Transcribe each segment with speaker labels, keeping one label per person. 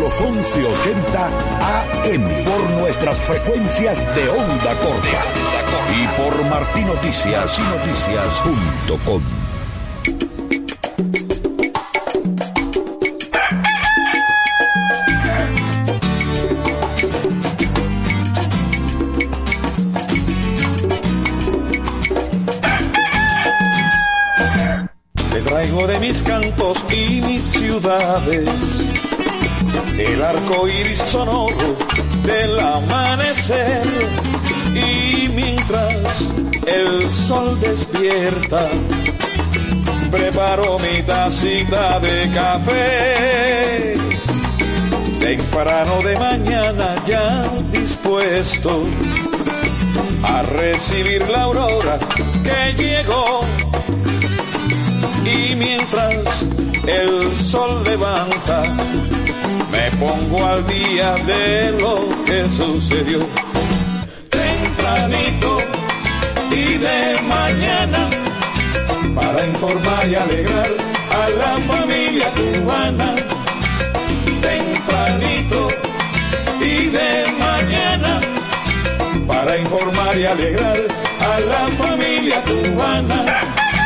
Speaker 1: los 1180 AM, por nuestras frecuencias de onda corta y por martinoticias.com.
Speaker 2: Te traigo de mis campos y mis ciudades el arco iris sonoro del amanecer, y mientras el sol despierta preparo mi tacita de café. Temprano de mañana ya dispuesto a recibir la aurora que llegó, y mientras el sol levanta me pongo al día de lo que sucedió. Tempranito y de mañana, para informar y alegrar a la familia cubana. Tempranito y de mañana, para informar y alegrar a la familia cubana.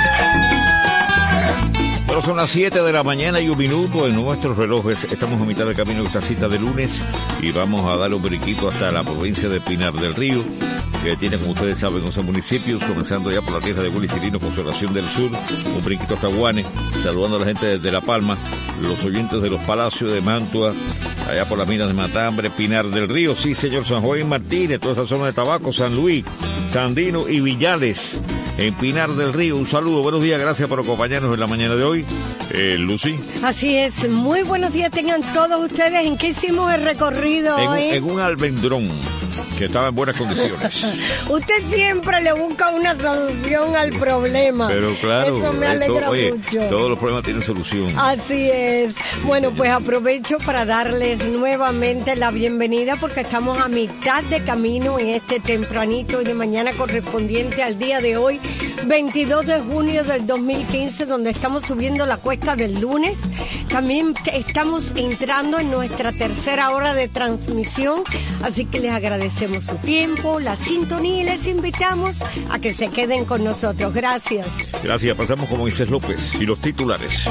Speaker 3: Pero son las 7 de la mañana y 1 minuto en nuestros relojes. Estamos a mitad del camino de esta cita de lunes y vamos a dar un brinquito hasta la provincia de Pinar del Río, que tiene, como ustedes saben, 11 municipios, comenzando ya por la tierra de Willy Cirino, Consolación del Sur, un brinquito hasta Guane, saludando a la gente de La Palma, los oyentes de Los Palacios, de Mantua, allá por las minas de Matambre, Pinar del Río, sí señor, San Juan Martínez, toda esa zona de Tabaco, San Luis, Sandino y Villales, en Pinar del Río. Un saludo, buenos días, gracias por acompañarnos en la mañana de hoy. Lucy.
Speaker 4: Así es, muy buenos días tengan todos ustedes. ¿En qué hicimos el recorrido hoy?
Speaker 3: En un almendrón que estaba en buenas condiciones.
Speaker 4: Usted siempre le busca una solución al problema.
Speaker 3: Pero claro,
Speaker 4: eso me alegra mucho.
Speaker 3: Todos los problemas tienen solución.
Speaker 4: Así es. Bueno,
Speaker 3: señor.
Speaker 4: Pues aprovecho para darles nuevamente la bienvenida, porque estamos a mitad de camino en este tempranito y de mañana correspondiente al día de hoy, 22 de junio del 2015, donde estamos subiendo la cuesta del lunes. También estamos entrando en nuestra tercera hora de transmisión, así que les agradecemos su tiempo, la sintonía, y les invitamos a que se queden con nosotros. Gracias.
Speaker 3: Gracias. Pasamos con Moisés López y los titulares.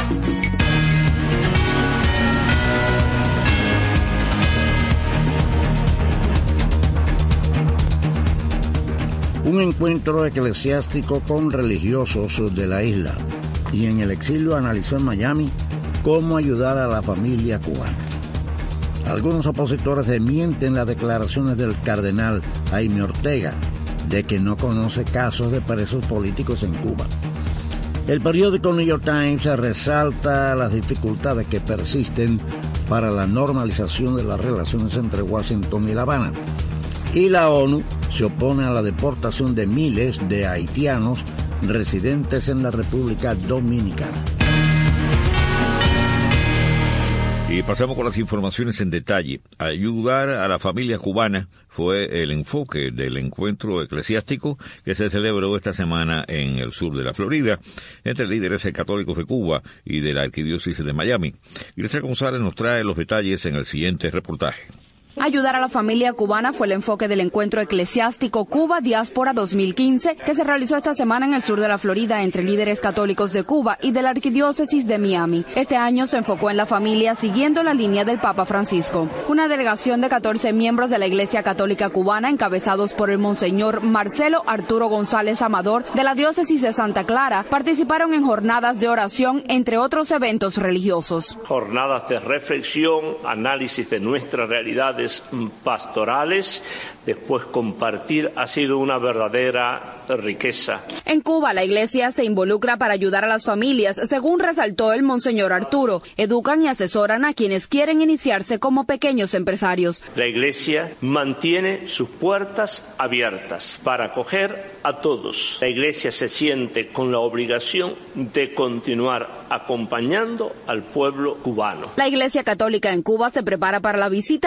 Speaker 5: Un encuentro eclesiástico con religiosos de la isla, y en el exilio analizó en Miami cómo ayudar a la familia cubana. Algunos opositores desmienten las declaraciones del cardenal Jaime Ortega de que no conoce casos de presos políticos en Cuba. El periódico New York Times resalta las dificultades que persisten para la normalización de las relaciones entre Washington y La Habana. Y la ONU se opone a la deportación de miles de haitianos residentes en la República Dominicana.
Speaker 3: Y pasamos con las informaciones en detalle. Ayudar a la familia cubana fue el enfoque del encuentro eclesiástico que se celebró esta semana en el sur de la Florida entre líderes católicos de Cuba y de la Arquidiócesis de Miami. Grecia González nos trae los detalles en el siguiente reportaje.
Speaker 6: Ayudar a la familia cubana fue el enfoque del encuentro eclesiástico Cuba Diáspora 2015 que se realizó esta semana en el sur de la Florida entre líderes católicos de Cuba y de la Arquidiócesis de Miami. Este año se enfocó en la familia siguiendo la línea del Papa Francisco. Una delegación de 14 miembros de la Iglesia Católica Cubana, encabezados por el Monseñor Marcelo Arturo González Amador de la Diócesis de Santa Clara, participaron en jornadas de oración, entre otros eventos religiosos.
Speaker 7: Jornadas de reflexión, análisis de nuestras realidades pastorales, después compartir, ha sido una verdadera riqueza.
Speaker 6: En Cuba, la Iglesia se involucra para ayudar a las familias, según resaltó el Monseñor Arturo. Educan y asesoran a quienes quieren iniciarse como pequeños empresarios.
Speaker 7: La Iglesia mantiene sus puertas abiertas para acoger a todos. La Iglesia se siente con la obligación de continuar acompañando al pueblo cubano.
Speaker 6: La Iglesia Católica en Cuba se prepara para la visita del Papa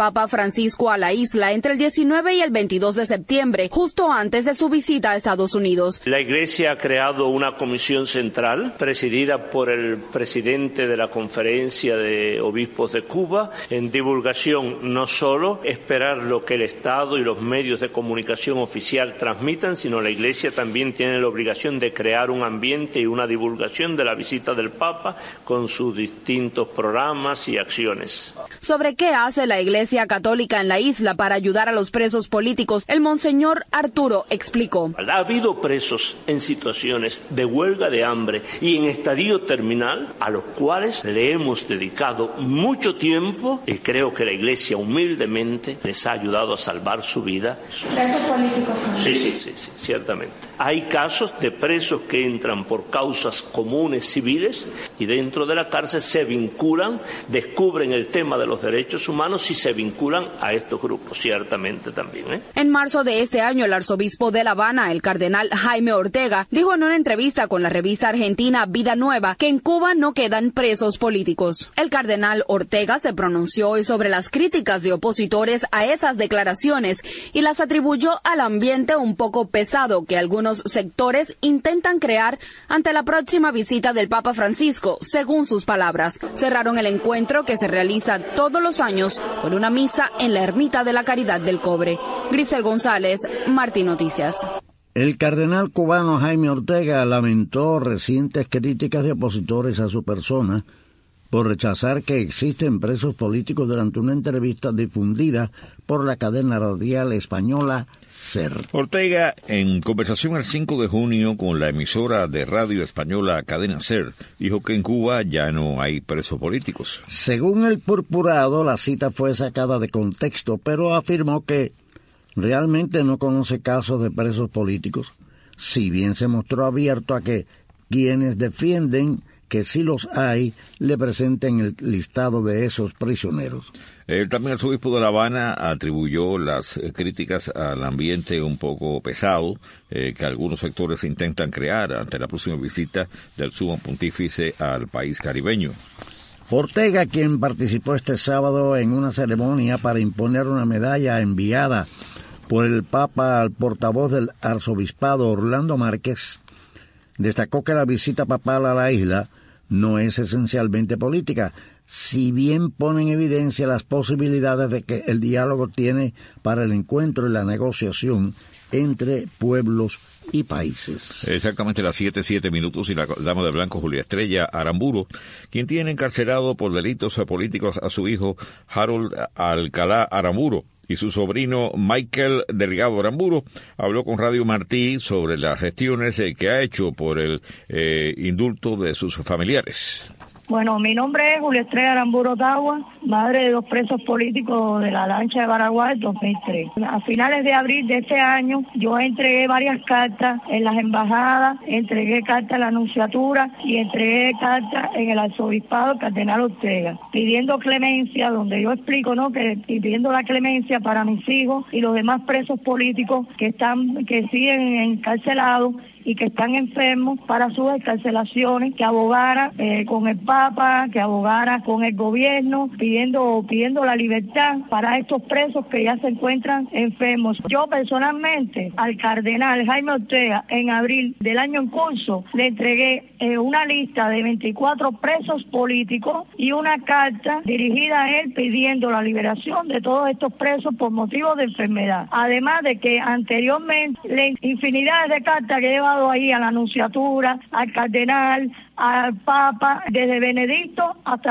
Speaker 6: Papa Francisco a la isla entre el 19 y el 22 de septiembre, justo antes de su visita a Estados Unidos.
Speaker 7: La Iglesia ha creado una comisión central presidida por el presidente de la Conferencia de Obispos de Cuba, en divulgación no solo esperar lo que el Estado y los medios de comunicación oficial transmitan, sino la Iglesia también tiene la obligación de crear un ambiente y una divulgación de la visita del Papa con sus distintos programas y acciones.
Speaker 6: Sobre qué hace la Iglesia Católica en la isla para ayudar a los presos políticos, el Monseñor Arturo explicó.
Speaker 7: Ha habido presos en situaciones de huelga de hambre y en estadio terminal a los cuales le hemos dedicado mucho tiempo y creo que la Iglesia humildemente les ha ayudado a salvar su vida.
Speaker 6: ¿Presos políticos?
Speaker 7: Sí, ciertamente. Hay casos de presos que entran por causas comunes civiles y dentro de la cárcel se vinculan, descubren el tema de los derechos humanos y se vinculan a estos grupos, ciertamente también.
Speaker 6: En marzo de este año, el arzobispo de La Habana, el cardenal Jaime Ortega, dijo en una entrevista con la revista argentina Vida Nueva que en Cuba no quedan presos políticos. El cardenal Ortega se pronunció hoy sobre las críticas de opositores a esas declaraciones y las atribuyó al ambiente un poco pesado que algunos sectores intentan crear ante la próxima visita del Papa Francisco, según sus palabras. Cerraron el encuentro que se realiza todos los años con una misa en la Ermita de la Caridad del Cobre. Grisel González, Martín Noticias.
Speaker 5: El cardenal cubano Jaime Ortega lamentó recientes críticas de opositores a su persona por rechazar que existen presos políticos durante una entrevista difundida por la cadena radial española SER.
Speaker 3: Ortega, en conversación el 5 de junio con la emisora de radio española Cadena SER, dijo que en Cuba ya no hay presos políticos.
Speaker 5: Según el purpurado, la cita fue sacada de contexto, pero afirmó que realmente no conoce casos de presos políticos, si bien se mostró abierto a que quienes defienden que sí los hay, le presenten el listado de esos prisioneros.
Speaker 3: También el arzobispo de La Habana atribuyó las críticas al ambiente un poco pesado que algunos sectores intentan crear ante la próxima visita del sumo pontífice al país caribeño.
Speaker 5: Ortega, quien participó este sábado en una ceremonia para imponer una medalla enviada por el Papa al portavoz del arzobispado Orlando Márquez, destacó que la visita papal a la isla no es esencialmente política, si bien pone en evidencia las posibilidades de que el diálogo tiene para el encuentro y la negociación entre pueblos y países.
Speaker 3: Exactamente las 7:07 y la dama de blanco Julia Estrella Aramburu, quien tiene encarcelado por delitos políticos a su hijo Harold Alcalá Aramburu y su sobrino Michael Delgado Aramburu, habló con Radio Martí sobre las gestiones que ha hecho por el indulto de sus familiares.
Speaker 8: Bueno, mi nombre es Julia Estrella Aramburu Ottawa, madre de 2 presos políticos de la lancha de Baraguá 2003. A finales de abril de este año, yo entregué varias cartas en las embajadas, entregué cartas en la anunciatura y entregué cartas en el arzobispado del cardenal Ortega, pidiendo clemencia, donde yo explico, ¿no?, que pidiendo la clemencia para mis hijos y los demás presos políticos que siguen encarcelados y que están enfermos, para sus excarcelaciones, que abogara con el Papa, que abogara con el gobierno, pidiendo la libertad para estos presos que ya se encuentran enfermos. Yo personalmente al cardenal Jaime Ortega en abril del año en curso le entregué una lista de 24 presos políticos y una carta dirigida a él pidiendo la liberación de todos estos presos por motivos de enfermedad. Además de que anteriormente infinidad de cartas que he llevado ahí a la anunciatura, al cardenal, al Papa, desde Benedicto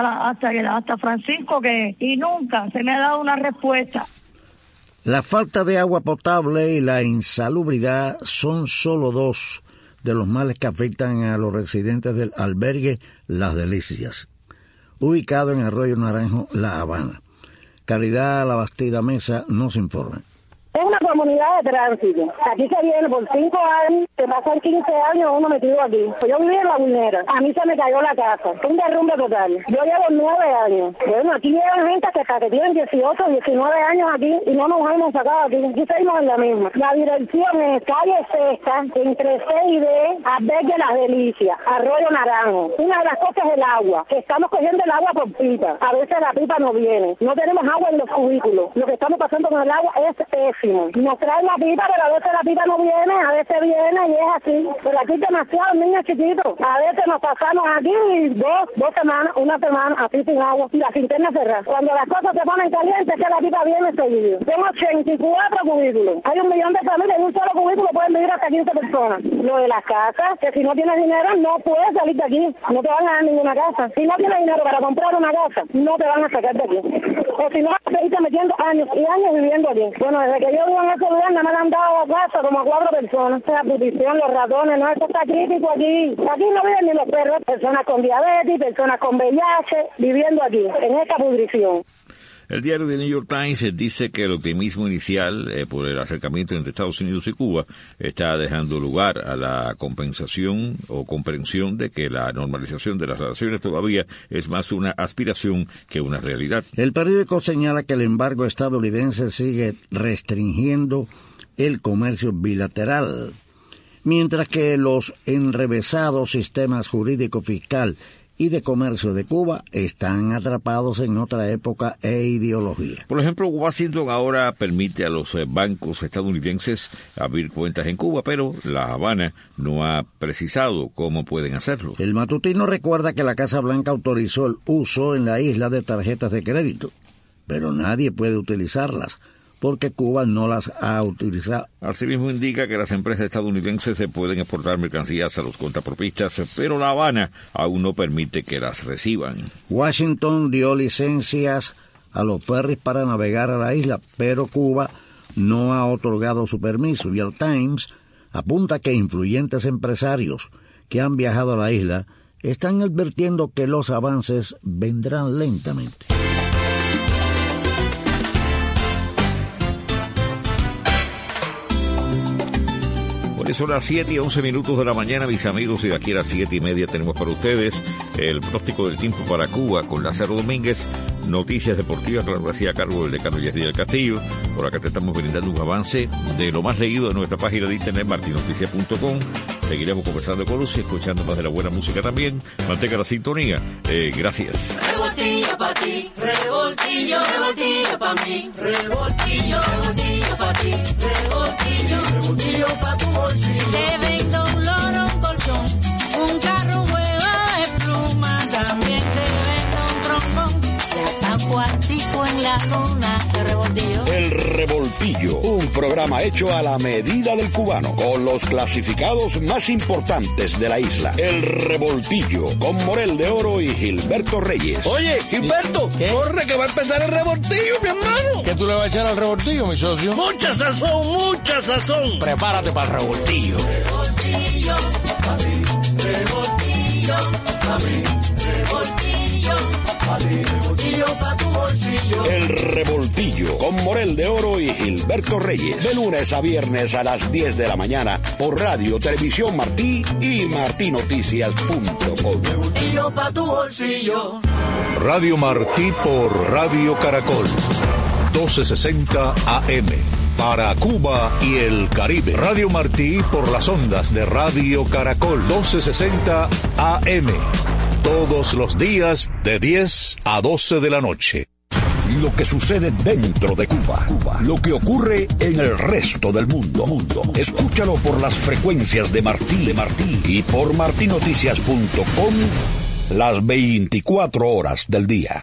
Speaker 8: hasta Francisco, y nunca se me ha dado una respuesta.
Speaker 5: La falta de agua potable y la insalubridad son solo 2 de los males que afectan a los residentes del albergue Las Delicias, ubicado en Arroyo Naranjo, La Habana. Caridad La Bastida Mesa nos informa.
Speaker 9: Es una comunidad de tránsito. Aquí se viene por 5 años, se pasan 15 años uno metido aquí. Pues yo viví en La Guinera, a mí se me cayó la casa, un derrumbe total. Yo llevo 9 años. Bueno, aquí llegan gente que hasta que tienen 18, 19 años aquí y no nos hemos sacado aquí. Aquí seguimos en la misma. La dirección es calle Sexta, entre C y D, Albergue Las Delicias, Arroyo Naranjo. Una de las cosas es el agua, que estamos cogiendo el agua por pipa. A veces la pipa no viene. No tenemos agua en los cubículos. Lo que estamos pasando con el agua es pésimo. Nos traen la pipa, pero a veces la pipa no viene, a veces viene y es así. Pero aquí hay demasiados niños chiquitos. A veces nos pasamos aquí 2 semanas, una semana, así sin agua, y la cisterna cerrada. Cuando las cosas se ponen calientes, que la pipa viene seguido. Son 84 cubículos. Hay 1 millón de familias, en un solo cubículo pueden vivir hasta 15 personas. Lo de las casas, que si no tienes dinero, no puedes salir de aquí. No te van a dar ninguna casa. Si no tienes dinero para comprar una casa, no te van a sacar de aquí. O si no, te estás metiendo años y años viviendo aquí. Bueno, desde que yo vivo en ese lugar, nada más han dado a casa como a 4 personas. La pudrición, los ratones, no, esto está crítico aquí. Aquí no viven ni los perros, personas con diabetes, personas con VIH, viviendo aquí, en esta pudrición.
Speaker 3: El diario The New York Times dice que el optimismo inicial por el acercamiento entre Estados Unidos y Cuba está dejando lugar a la compensación o comprensión de que la normalización de las relaciones todavía es más una aspiración que una realidad.
Speaker 5: El periódico señala que el embargo estadounidense sigue restringiendo el comercio bilateral, mientras que los enrevesados sistemas jurídico-fiscal y de comercio de Cuba están atrapados en otra época e ideología.
Speaker 3: Por ejemplo, Washington ahora permite a los bancos estadounidenses abrir cuentas en Cuba, pero La Habana no ha precisado cómo pueden hacerlo.
Speaker 5: El matutino recuerda que la Casa Blanca autorizó el uso en la isla de tarjetas de crédito, pero nadie puede utilizarlas, porque Cuba no las ha utilizado.
Speaker 3: Asimismo indica que las empresas estadounidenses se pueden exportar mercancías a los contrapropistas, pero La Habana aún no permite que las reciban.
Speaker 5: Washington dio licencias a los ferries para navegar a la isla, pero Cuba no ha otorgado su permiso, y el Times apunta que influyentes empresarios que han viajado a la isla están advirtiendo que los avances vendrán lentamente.
Speaker 3: Son las 7:11 de la mañana, mis amigos, y de aquí a las 7:30 tenemos para ustedes el pronóstico del tiempo para Cuba con Lázaro Domínguez, noticias deportivas, claro, así a cargo del decano Yesri del Castillo. Por acá te estamos brindando un avance de lo más leído de nuestra página de internet, martinoticias.com. Seguiremos conversando con los y escuchando más de la buena música también. Mantenga la sintonía. Gracias.
Speaker 2: Revoltillo pa' ti, revoltillo, revoltillo pa' mí, revoltillo, revoltillo pa' ti, revoltillo, revoltillo pa' tu bolsillo.
Speaker 10: Te vendo un loro, un colchón, un carro, un huevo de pluma, también te vendo un trombón, y hasta un cuartico en la luna de revoltillo.
Speaker 1: El Revoltillo, un programa hecho a la medida del cubano, con los clasificados más importantes de la isla. El Revoltillo, con Morel de Oro y Gilberto Reyes.
Speaker 11: Oye, Gilberto, ¿qué? Corre que va a empezar el revoltillo, mi hermano.
Speaker 12: ¿Qué tú le vas a echar al revoltillo, mi socio?
Speaker 11: Mucha sazón, mucha sazón.
Speaker 12: Prepárate para el revoltillo.
Speaker 2: Revoltillo, pa' mí, revoltillo, pa' mí, revoltillo, pa' mí, revoltillo pa' tu bolsillo.
Speaker 1: El Revoltillo, con Morel de Oro y Gilberto Reyes. De lunes a viernes a las 10 de la mañana por Radio Televisión Martí y martinoticias.com.
Speaker 2: Revoltillo pa' tu bolsillo.
Speaker 13: Radio Martí por Radio Caracol, 1260 AM. Para Cuba y el Caribe. Radio Martí por las ondas de Radio Caracol, 1260 AM. Todos los días de 10 a 12 de la noche.
Speaker 1: Lo que sucede dentro de Cuba. Lo que ocurre en el resto del mundo. Escúchalo por las frecuencias de Martí y por martinoticias.com las 24 horas del día.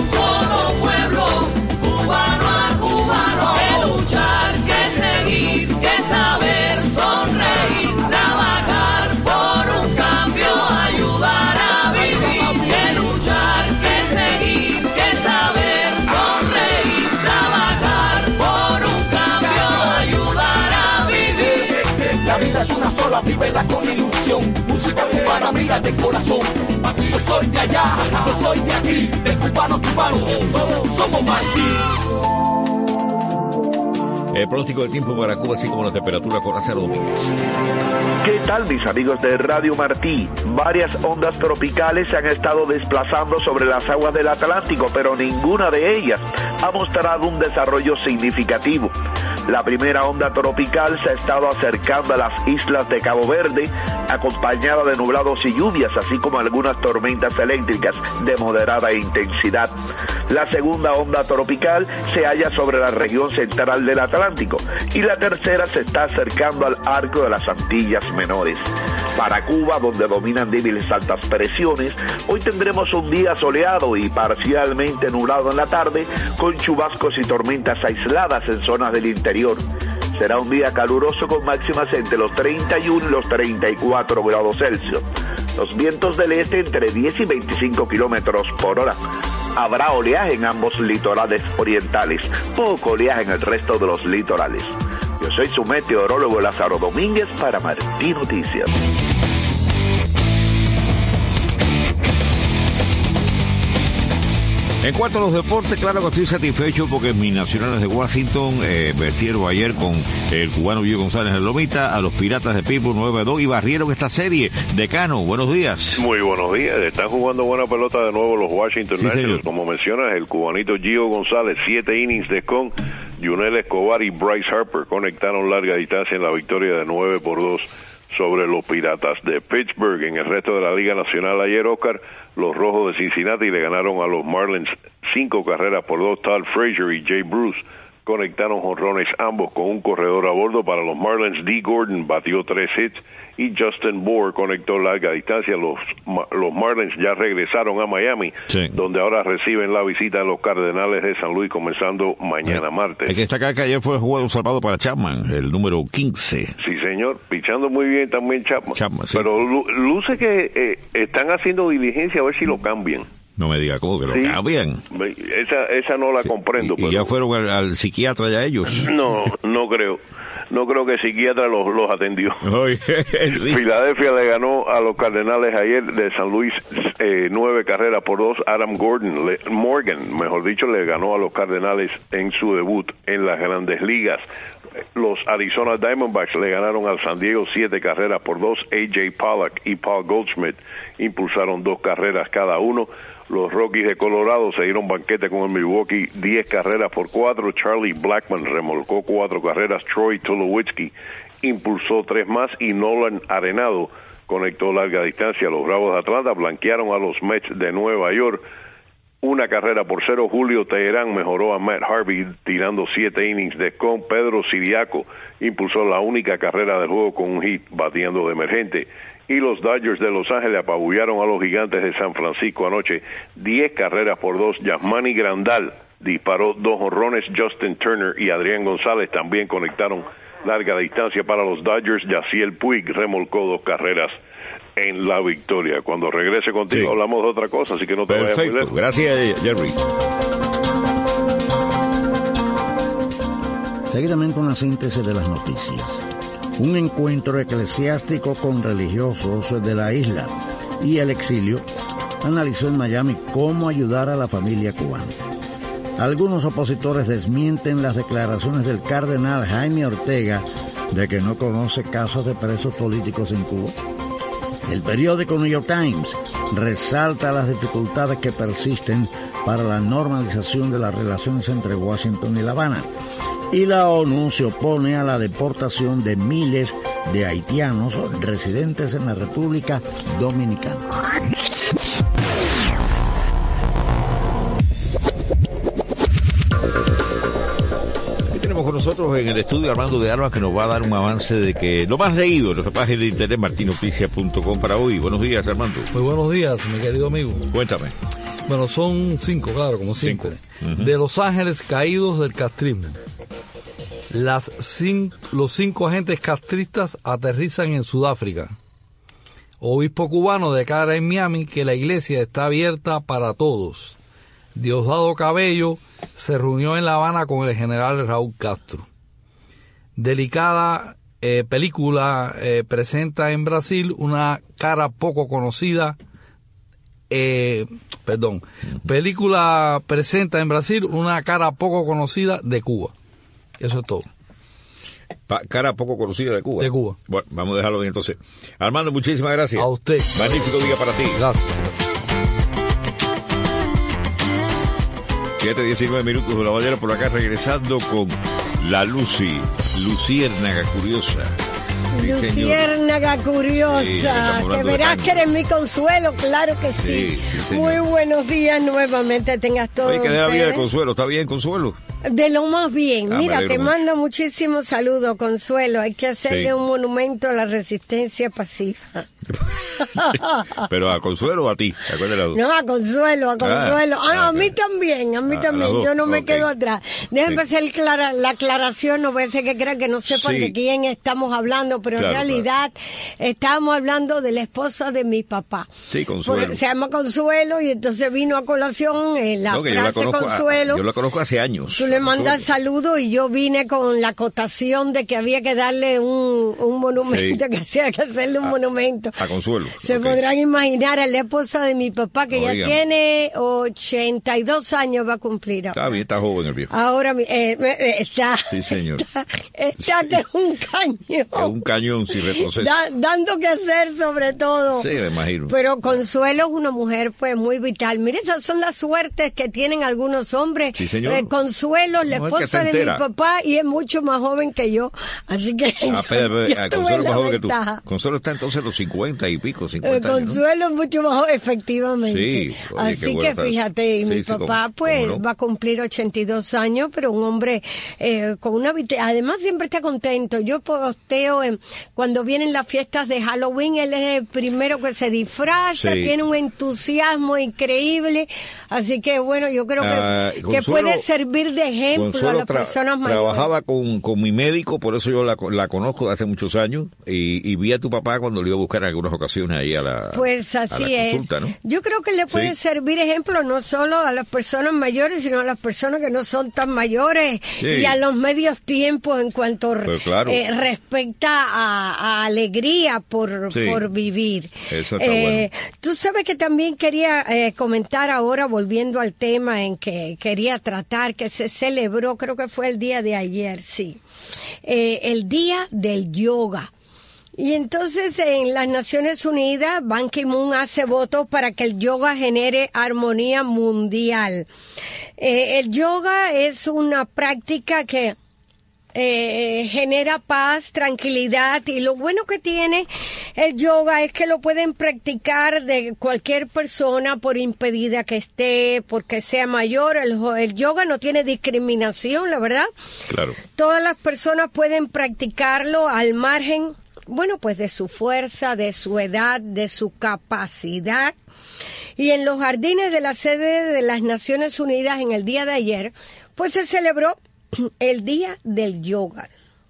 Speaker 2: Luchar que seguir. vida es una sola, vívela con ilusión. Música cubana, mira de corazón. Yo soy de allá, yo soy de aquí, de cubano, todos somos Martí.
Speaker 3: El pronóstico del tiempo para Cuba, así como la temperatura con Lázaro Domínguez.
Speaker 14: ¿Qué tal, mis amigos de Radio Martí? Varias ondas tropicales se han estado desplazando sobre las aguas del Atlántico, pero ninguna de ellas ha mostrado un desarrollo significativo. La primera onda tropical se ha estado acercando a las islas de Cabo Verde, acompañada de nublados y lluvias, así como algunas tormentas eléctricas de moderada intensidad. La segunda onda tropical se halla sobre la región central del Atlántico y la tercera se está acercando al arco de las Antillas Menores. Para Cuba, donde dominan débiles altas presiones, hoy tendremos un día soleado y parcialmente nublado en la tarde, con chubascos y tormentas aisladas en zonas del interior. Será un día caluroso con máximas entre los 31 y los 34 grados Celsius. Los vientos del este entre 10 y 25 kilómetros por hora. Habrá oleaje en ambos litorales orientales, poco oleaje en el resto de los litorales. Yo soy su meteorólogo Lázaro Domínguez para Martí Noticias.
Speaker 3: En cuanto a los deportes, claro que estoy satisfecho porque mis nacionales de Washington vencieron ayer con el cubano Gio González en Lomita a los Piratas de Pittsburgh 9-2 y barrieron esta serie. Decano, buenos días.
Speaker 15: Muy buenos días. Están jugando buena pelota de nuevo los Washington Nationals.
Speaker 3: Señor.
Speaker 15: Como mencionas, el cubanito Gio González, 7 innings de con Yunel Escobar y Bryce Harper conectaron larga distancia en la victoria de 9-2 sobre los Piratas de Pittsburgh. En el resto de la Liga Nacional ayer, Oscar, los Rojos de Cincinnati le ganaron a los Marlins 5-2. Todd Frazier y Jay Bruce conectaron jonrones ambos con un corredor a bordo para los Marlins. Dee Gordon batió 3 hits y Justin Bour conectó larga distancia. Los Marlins ya regresaron a Miami, sí, donde ahora reciben la visita de los Cardenales de San Luis comenzando mañana martes.
Speaker 3: Hay que destacar que ayer fue jugado salvado para Chapman, el número 15.
Speaker 15: Sí, señor, pichando muy bien también Chapman, sí. Pero luce que están haciendo diligencia a ver si lo cambian.
Speaker 3: No me diga cómo que lo cambian.
Speaker 15: Esa no la comprendo.
Speaker 3: ¿Y ya fueron al psiquiatra ya ellos?
Speaker 15: No creo. No creo que el psiquiatra los atendió.
Speaker 3: Sí.
Speaker 15: Filadelfia le ganó a los Cardenales ayer de San Luis 9-2. Adam Morgan, mejor dicho, le ganó a los Cardenales en su debut en las Grandes Ligas. Los Arizona Diamondbacks le ganaron al San Diego 7-2. A.J. Pollock y Paul Goldschmidt impulsaron 2 carreras cada uno. Los Rockies de Colorado se dieron banquete con el Milwaukee 10-4. Charlie Blackmon remolcó 4 carreras. Troy Tulowitzki impulsó 3 más y Nolan Arenado conectó larga distancia. Los Bravos de Atlanta blanquearon a los Mets de Nueva York 1-0. Julio Teherán mejoró a Matt Harvey tirando 7 innings de con. Pedro Siriaco impulsó la única carrera del juego con un hit batiendo de emergente. Y los Dodgers de Los Ángeles apabullaron a los Gigantes de San Francisco anoche 10-2. Yasmani Grandal disparó 2 jonrones. Justin Turner y Adrián González también conectaron larga distancia para los Dodgers. Yasiel Puig remolcó 2 carreras en la victoria. Cuando regrese contigo hablamos de otra cosa, así que no te vayas muy lejos.
Speaker 3: Gracias, Jerry.
Speaker 5: Seguidamente una síntesis de las noticias. Un encuentro eclesiástico con religiosos de la isla y el exilio analizó en Miami cómo ayudar a la familia cubana. Algunos opositores desmienten las declaraciones del cardenal Jaime Ortega de que no conoce casos de presos políticos en Cuba. El periódico New York Times resalta las dificultades que persisten para la normalización de las relaciones entre Washington y La Habana. Y la ONU se opone a la deportación de miles de haitianos residentes en la República Dominicana.
Speaker 3: Aquí tenemos con nosotros en el estudio Armando de Armas, que nos va a dar un avance de que lo más leído en nuestra página de internet martinoticias.com para hoy. Buenos días, Armando.
Speaker 16: Muy buenos días, mi querido amigo.
Speaker 3: Cuéntame.
Speaker 16: Bueno, son 5, claro, como siempre. De Los Ángeles caídos del castrismo. Los 5 agentes castristas aterrizan en Sudáfrica. Obispo cubano declara en Miami que la iglesia está abierta para todos. Diosdado Cabello se reunió en La Habana con el general Raúl Castro. Delicada película presenta en Brasil una cara poco conocida. Película presenta en Brasil una cara poco conocida de Cuba. Eso es todo.
Speaker 3: Cara poco conocida de Cuba.
Speaker 16: De Cuba.
Speaker 3: Bueno, vamos a dejarlo bien entonces. Armando, muchísimas gracias.
Speaker 16: A usted.
Speaker 3: Magnífico día para ti.
Speaker 16: Gracias.
Speaker 3: 7:19 de la mañana por acá, regresando con la Luciérnaga Curiosa. Sí,
Speaker 4: Luciérnaga Curiosa,
Speaker 3: sí,
Speaker 4: que verás que eres mi consuelo, claro que sí. Muy buenos días nuevamente, tengas todo.
Speaker 3: Oye, que de la vida de Consuelo, ¿está bien, Consuelo?
Speaker 4: De lo más bien. Mira, te
Speaker 3: mucho.
Speaker 4: mando muchísimos saludos, Consuelo. Hay que hacerle un monumento a la resistencia pasiva.
Speaker 3: ¿Pero a Consuelo o a ti?
Speaker 4: No, a Consuelo, a Consuelo. A mí también, yo no me quedo atrás. Déjenme hacer la aclaración, no voy a hacer que crean que no sepan de quién estamos hablando, pero en realidad estábamos hablando de la esposa de mi papá.
Speaker 3: Sí, Consuelo.
Speaker 4: Se llama Consuelo y entonces vino a colación la frase Consuelo.
Speaker 3: Yo la conozco hace años.
Speaker 4: Tú le mandas saludos y yo vine con la acotación de que había que darle un monumento, que hacía que hacerle un monumento.
Speaker 3: A Consuelo.
Speaker 4: Se podrán imaginar a la esposa de mi papá, que ya tiene 82 años, va a cumplir ahora.
Speaker 3: Está bien, está joven el viejo.
Speaker 4: Ahora está.
Speaker 3: Sí, señor.
Speaker 4: Está que es un cañón.
Speaker 3: Es un cañón sin retroceso.
Speaker 4: Dando que hacer sobre todo.
Speaker 3: Sí, me imagino.
Speaker 4: Pero Consuelo es una mujer pues muy vital. Mire, esas son las suertes que tienen algunos hombres.
Speaker 3: Sí, señor.
Speaker 4: Consuelo, la esposa de mi papá, y es mucho más joven que yo. Así que
Speaker 3: Consuelo es más joven que tú. Consuelo está entonces en los 50 y pico, 50 años,
Speaker 4: Consuelo es mucho más joven, efectivamente.
Speaker 3: Sí. Oye,
Speaker 4: así que fíjate, mi papá pues
Speaker 3: ¿cómo no?
Speaker 4: va a cumplir 82 años, pero un hombre con una vitalidad. Además siempre está contento. Yo posteo cuando vienen las fiestas de Halloween, él es el primero que se disfraza, tiene un entusiasmo increíble. Así que bueno, yo creo que puede servir de ejemplo Consuelo a las personas mayores.
Speaker 3: Trabajaba con mi médico, por eso yo la conozco de hace muchos años, y vi a tu papá cuando lo iba a buscar en algunas ocasiones ahí a la
Speaker 4: Pues así
Speaker 3: consulta,
Speaker 4: es.
Speaker 3: ¿no?
Speaker 4: Yo creo que le puede servir ejemplo no solo a las personas mayores, sino a las personas que no son tan mayores y a los medios tiempos en cuanto respecta a alegría por vivir.
Speaker 3: Eso está bueno.
Speaker 4: Tú sabes que también quería comentar ahora, volviendo al tema en que quería tratar, que se celebró, creo que fue el día de ayer, el Día del Yoga. Y entonces en las Naciones Unidas, Ban Ki-moon hace votos para que el yoga genere armonía mundial. El yoga es una práctica que genera paz, tranquilidad, y lo bueno que tiene el yoga es que lo pueden practicar de cualquier persona, por impedida que esté, porque sea mayor. El yoga no tiene discriminación, la verdad.
Speaker 3: Claro.
Speaker 4: Todas las personas pueden practicarlo al margen, bueno, pues de su fuerza, de su edad, de su capacidad. Y en los jardines de la sede de las Naciones Unidas en el día de ayer, pues se celebró el Día del Yoga.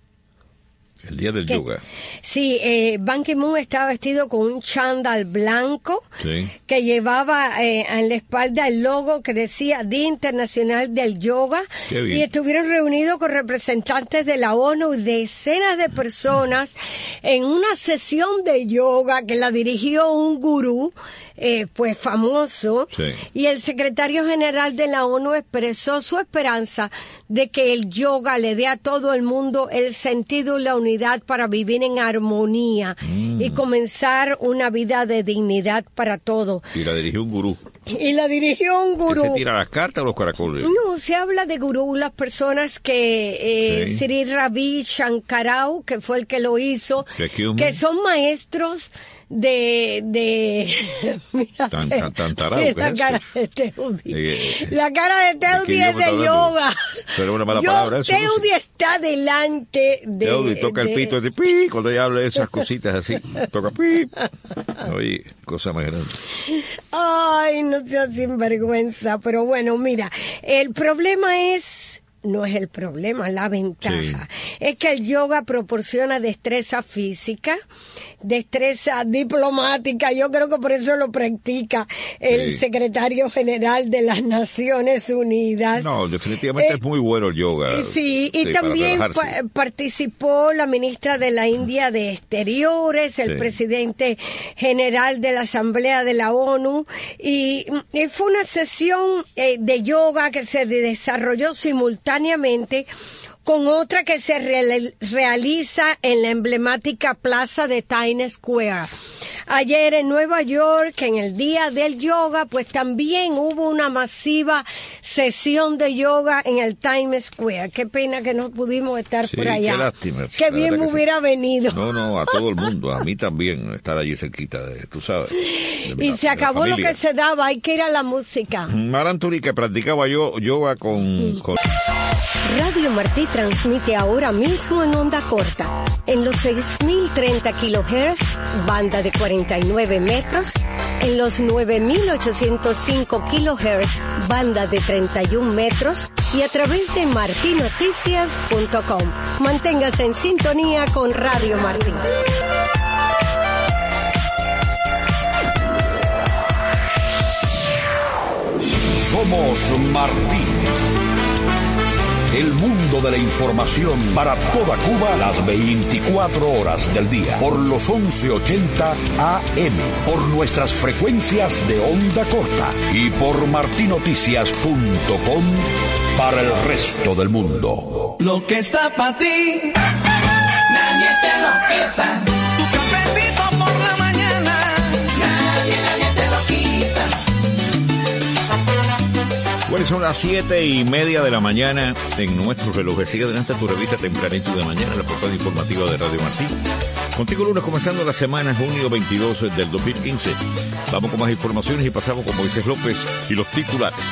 Speaker 3: El Día del Yoga.
Speaker 4: Sí, Ban Ki-moon estaba vestido con un chándal blanco que llevaba en la espalda el logo que decía Día Internacional del Yoga. Y estuvieron reunidos con representantes de la ONU y decenas de personas en una sesión de yoga que la dirigió un gurú pues famoso, y el secretario general de la ONU expresó su esperanza de que el yoga le dé a todo el mundo el sentido y la unidad para vivir en armonía y comenzar una vida de dignidad para todos.
Speaker 3: Y la dirigió un gurú.
Speaker 4: ¿Que se
Speaker 3: tira las cartas o los caracoles?
Speaker 4: No, se habla de gurú, las personas que Sri Ravi Shankarau, que fue el que lo hizo, que son maestros de mira,
Speaker 3: tan tarado,
Speaker 4: la cara de Teudi. La cara de Teudi es de yoga.
Speaker 3: Pero una mala palabra eso.
Speaker 4: Teudi está delante de...
Speaker 3: Teudi toca el pito de pi, cuando ella habla de esas cositas así, toca pi. Oye, cosa más grande.
Speaker 4: Ay, no seas sinvergüenza, pero bueno, mira, el problema es no es el problema, la ventaja. Es que el yoga proporciona destreza física, destreza diplomática. Yo creo que por eso lo practica el secretario general de las Naciones Unidas.
Speaker 3: No, definitivamente es muy bueno el yoga.
Speaker 4: Sí, y también participó la ministra de la India de Exteriores, el presidente general de la Asamblea de la ONU, y fue una sesión de yoga que se desarrolló simultáneamente con otra que se realiza en la emblemática plaza de Times Square. Ayer en Nueva York, en el Día del Yoga, pues también hubo una masiva sesión de yoga en el Times Square. Qué pena que no pudimos estar por allá.
Speaker 3: Qué lástima.
Speaker 4: Qué bien me hubiera venido.
Speaker 3: No, a todo el mundo, a mí también, estar allí cerquita, tú sabes.
Speaker 4: Y se acabó lo que se daba, hay que ir a la música.
Speaker 3: Maranturi, que practicaba yoga con...
Speaker 4: Radio Martí transmite ahora mismo en onda corta, en los 6.030 kHz, banda de 49 metros, en los 9.805 kHz, banda de 31 metros, y a través de martinoticias.com. Manténgase en sintonía con Radio Martí.
Speaker 1: Somos Martí. El mundo de la información para toda Cuba las 24 horas del día. Por los 1180 AM. Por nuestras frecuencias de onda corta. Y por martinoticias.com para el resto del mundo.
Speaker 2: Lo que está para ti, nadie te lo quita. Tu cafecito por la mañana, nadie te lo quita.
Speaker 3: Bueno, son las 7:30 de la mañana en nuestro reloj. Sigue adelante tu revista Tempranito de Mañana, la portada informativa de Radio Martí. Contigo lunes, comenzando la semana, junio 22 del 2015. Vamos con más informaciones y pasamos con Moisés López y los titulares.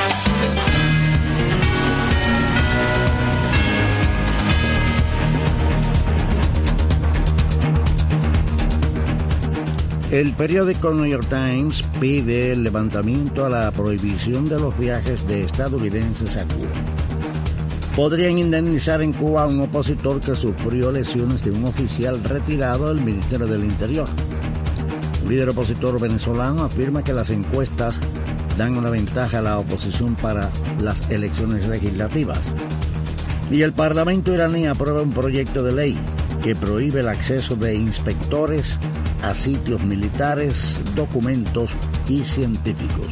Speaker 5: El periódico New York Times pide el levantamiento a la prohibición de los viajes de estadounidenses a Cuba. Podrían indemnizar en Cuba a un opositor que sufrió lesiones de un oficial retirado del Ministerio del Interior. Un líder opositor venezolano afirma que las encuestas dan una ventaja a la oposición para las elecciones legislativas. Y el Parlamento iraní aprueba un proyecto de ley que prohíbe el acceso de inspectores a sitios militares, documentos y científicos.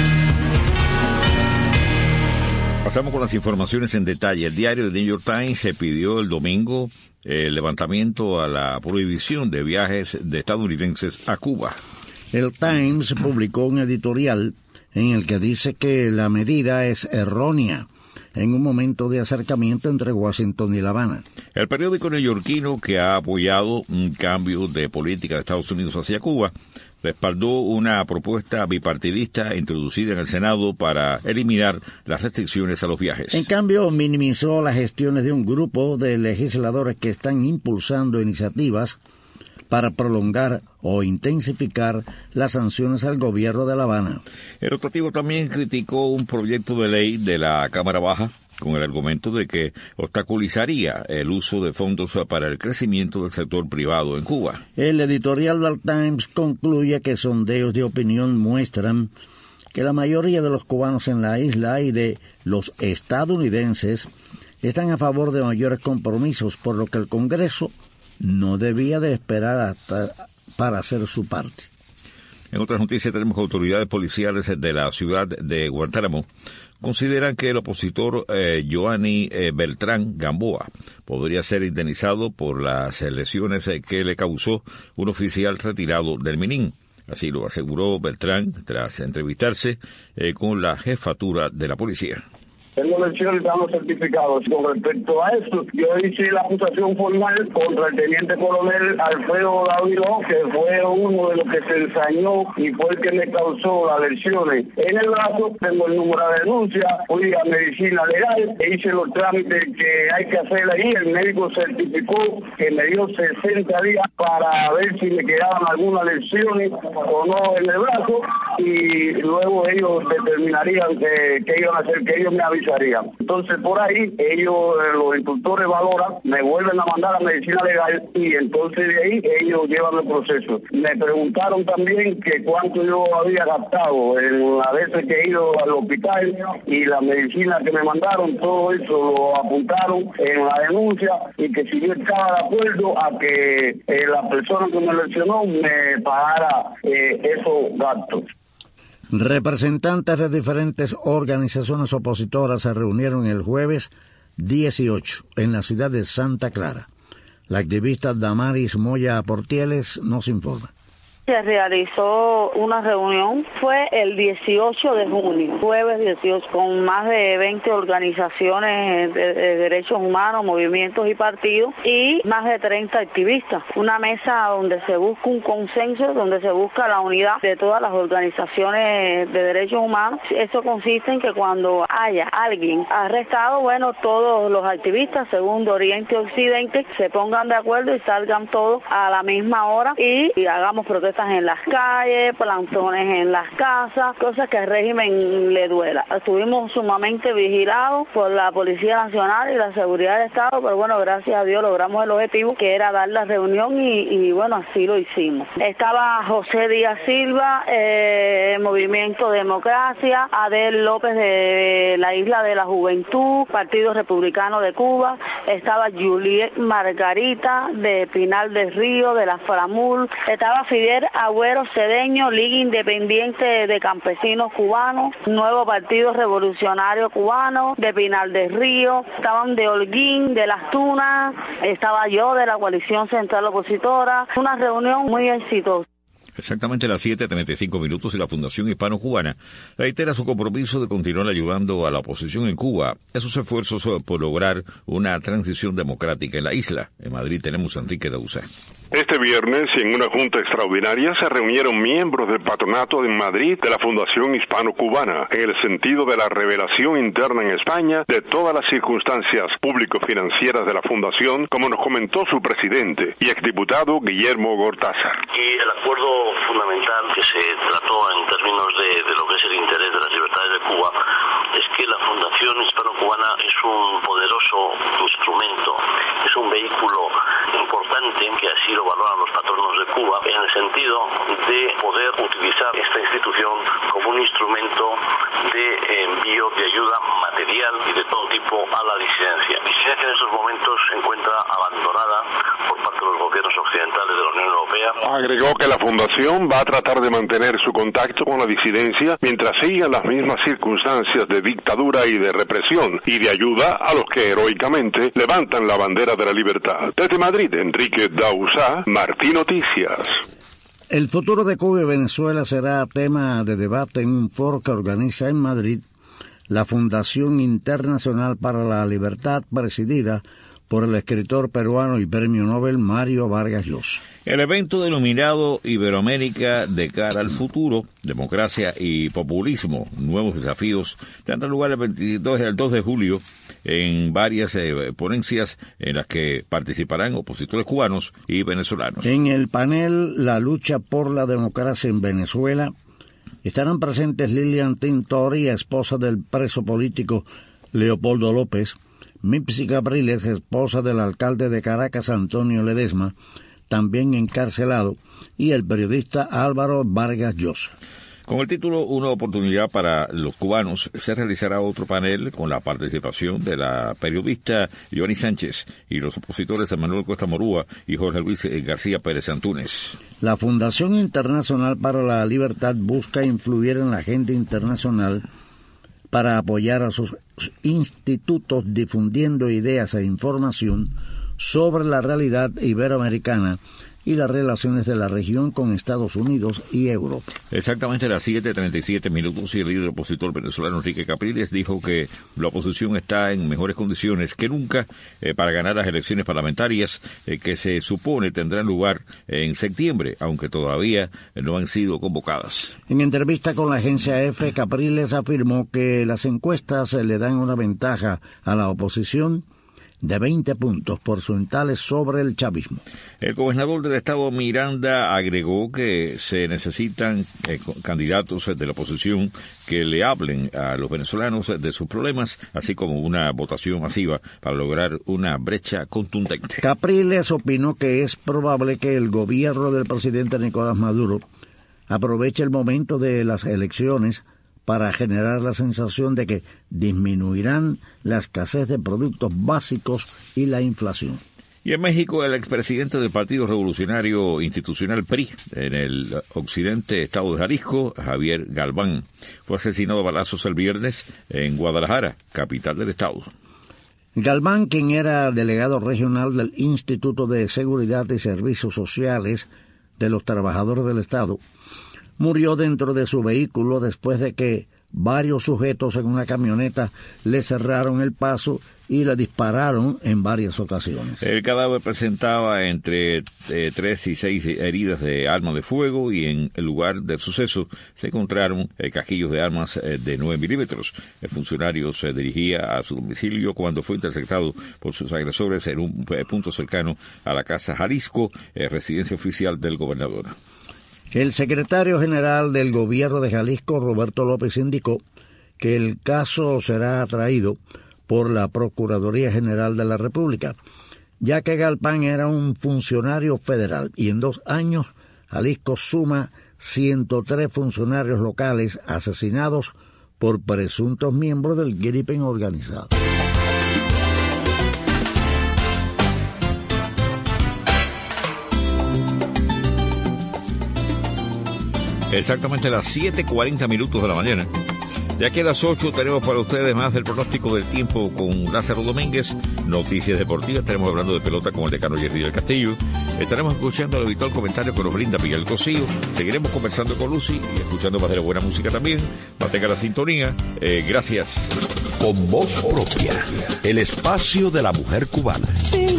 Speaker 3: Pasamos con las informaciones en detalle. El diario The New York Times se pidió el domingo el levantamiento a la prohibición de viajes de estadounidenses a Cuba.
Speaker 5: El Times publicó un editorial en el que dice que la medida es errónea en un momento de acercamiento entre Washington y La Habana.
Speaker 3: El periódico neoyorquino, que ha apoyado un cambio de política de Estados Unidos hacia Cuba, respaldó una propuesta bipartidista introducida en el Senado para eliminar las restricciones a los viajes.
Speaker 5: En cambio, minimizó las gestiones de un grupo de legisladores que están impulsando iniciativas para prolongar o intensificar las sanciones al gobierno de La Habana.
Speaker 3: El rotativo también criticó un proyecto de ley de la Cámara Baja con el argumento de que obstaculizaría el uso de fondos para el crecimiento del sector privado en Cuba.
Speaker 5: El editorial del Times concluye que sondeos de opinión muestran que la mayoría de los cubanos en la isla y de los estadounidenses están a favor de mayores compromisos, por lo que el Congreso no debía de esperar hasta para hacer su parte.
Speaker 3: En otras noticias tenemos que autoridades policiales de la ciudad de Guantánamo consideran que el opositor Joanny Beltrán Gamboa podría ser indemnizado por las lesiones que le causó un oficial retirado del Minin. Así lo aseguró Beltrán tras entrevistarse con la jefatura de la policía.
Speaker 17: Tengo lecciones dando certificados. Con respecto a esto, yo hice la acusación formal contra el teniente coronel Alfredo Dávilo, que fue uno de los que se ensañó y fue el que me causó las lesiones en el brazo. Tengo el número de denuncia, fui a medicina legal, hice los trámites que hay que hacer ahí. El médico certificó que me dio 60 días para ver si me quedaban algunas lesiones o no en el brazo, y luego ellos determinarían que iban a hacer, que ellos me avisaron comisaría. Entonces por ahí ellos, los instructores valoran, me vuelven a mandar a medicina legal y entonces de ahí ellos llevan el proceso. Me preguntaron también que cuánto yo había gastado en las veces que he ido al hospital y la medicina que me mandaron, todo eso lo apuntaron en la denuncia y que si yo estaba de acuerdo a que la persona que me lesionó me pagara esos gastos.
Speaker 5: Representantes de diferentes organizaciones opositoras se reunieron el jueves 18 en la ciudad de Santa Clara. La activista Damaris Moya Portieles nos informa.
Speaker 18: Se realizó una reunión, fue el 18 de junio, jueves 18, con más de 20 organizaciones de derechos humanos, movimientos y partidos, y más de 30 activistas. Una mesa donde se busca un consenso, donde se busca la unidad de todas las organizaciones de derechos humanos. Eso consiste en que cuando haya alguien arrestado, bueno, todos los activistas, según Oriente y Occidente, se pongan de acuerdo y salgan todos a la misma hora y hagamos protestas en las calles, plantones en las casas, cosas que al régimen le duela. Estuvimos sumamente vigilados por la Policía Nacional y la Seguridad del Estado, pero bueno, gracias a Dios logramos el objetivo, que era dar la reunión y bueno, así lo hicimos. Estaba José Díaz Silva, Movimiento Democracia, Adel López de la Isla de la Juventud, Partido Republicano de Cuba, estaba Juliet Margarita de Pinar del Río, de la FRAMUL, estaba Fidel Agüero Cedeño, Liga Independiente de Campesinos Cubanos, Nuevo Partido Revolucionario Cubano, de Pinar del Río, estaban de Holguín, de Las Tunas, estaba yo de la Coalición Central Opositora, una reunión muy exitosa.
Speaker 3: Exactamente las 7:35 y la Fundación Hispano-Cubana reitera su compromiso de continuar ayudando a la oposición en Cuba en sus esfuerzos por lograr una transición democrática en la isla. En Madrid tenemos a Enrique Dauza.
Speaker 15: Este viernes, en una junta extraordinaria, se reunieron miembros del patronato en Madrid de la Fundación Hispano-Cubana, en el sentido de la revelación interna en España de todas las circunstancias público-financieras de la Fundación, como nos comentó su presidente y exdiputado Guillermo Gortázar.
Speaker 19: Y el acuerdo fundamental que se trató en términos de lo que es el interés de las libertades de Cuba es que la Fundación Hispano-Cubana es un poderoso instrumento, es un vehículo importante, que así lo valoran los patronos de Cuba, en el sentido de poder utilizar esta institución como un instrumento de envío de ayuda material y de todo tipo a la disidencia. Disidencia en estos momentos se encuentra abandonada por parte de los gobiernos occidentales de la Unión Europea.
Speaker 15: Agregó que la Fundación va a tratar de mantener su contacto con la disidencia mientras sigan las mismas circunstancias de dictadura y de represión, y de ayuda a los que heroicamente levantan la bandera de la libertad. Desde Madrid, Enrique Dauza, Martí Noticias.
Speaker 5: El futuro de Cuba y Venezuela será tema de debate en un foro que organiza en Madrid la Fundación Internacional para la Libertad, presidida por el escritor peruano y premio Nobel Mario Vargas Llosa.
Speaker 3: El evento denominado Iberoamérica de cara al futuro, democracia y populismo, nuevos desafíos, tendrá lugar el 22 al 2 de julio en varias ponencias en las que participarán opositores cubanos y venezolanos.
Speaker 5: En el panel La lucha por la democracia en Venezuela estarán presentes Lilian Tintori, esposa del preso político Leopoldo López, Mipsi Capriles, esposa del alcalde de Caracas, Antonio Ledesma, también encarcelado, y el periodista Álvaro Vargas Llosa.
Speaker 3: Con el título Una oportunidad para los cubanos, se realizará otro panel con la participación de la periodista Joanny Sánchez y los opositores Manuel Costa Morúa y Jorge Luis García Pérez Antúnez.
Speaker 5: La Fundación Internacional para la Libertad busca influir en la agenda internacional para apoyar a sus institutos difundiendo ideas e información sobre la realidad iberoamericana y las relaciones de la región con Estados Unidos y Europa.
Speaker 3: Exactamente a las 7:37 y el líder opositor venezolano Enrique Capriles dijo que la oposición está en mejores condiciones que nunca para ganar las elecciones parlamentarias que se supone tendrán lugar en septiembre, aunque todavía no han sido convocadas.
Speaker 5: En entrevista con la agencia EFE, Capriles afirmó que las encuestas le dan una ventaja a la oposición de 20 puntos porcentuales sobre el chavismo.
Speaker 3: El gobernador del estado Miranda agregó que se necesitan candidatos de la oposición que le hablen a los venezolanos de sus problemas, así como una votación masiva para lograr una brecha contundente.
Speaker 5: Capriles opinó que es probable que el gobierno del presidente Nicolás Maduro aproveche el momento de las elecciones para generar la sensación de que disminuirán la escasez de productos básicos y la inflación.
Speaker 3: Y en México, el expresidente del Partido Revolucionario Institucional PRI en el occidente estado de Jalisco, Javier Galván, fue asesinado a balazos el viernes en Guadalajara, capital del estado.
Speaker 5: Galván, quien era delegado regional del Instituto de Seguridad y Servicios Sociales de los Trabajadores del Estado, murió dentro de su vehículo después de que varios sujetos en una camioneta le cerraron el paso y le dispararon en varias ocasiones.
Speaker 3: El cadáver presentaba entre 3 y 6 heridas de arma de fuego y en el lugar del suceso se encontraron casquillos de armas de 9 milímetros. El funcionario se dirigía a su domicilio cuando fue interceptado por sus agresores en un punto cercano a la Casa Jalisco, residencia oficial del gobernador.
Speaker 5: El secretario general del gobierno de Jalisco, Roberto López, indicó que el caso será traído por la Procuraduría General de la República, ya que Galván era un funcionario federal y en 2 años Jalisco suma 103 funcionarios locales asesinados por presuntos miembros del crimen organizado.
Speaker 3: Exactamente a las 7:40 de la mañana. De aquí a las 8 tenemos para ustedes más del pronóstico del tiempo con Lázaro Domínguez, noticias deportivas, estaremos hablando de pelota con el decano Jerry del Castillo, estaremos escuchando el habitual comentario que nos brinda Miguel Cosío, seguiremos conversando con Lucy y escuchando más de la buena música también. Mantenga la sintonía, gracias.
Speaker 1: Con voz propia, el espacio de la mujer cubana.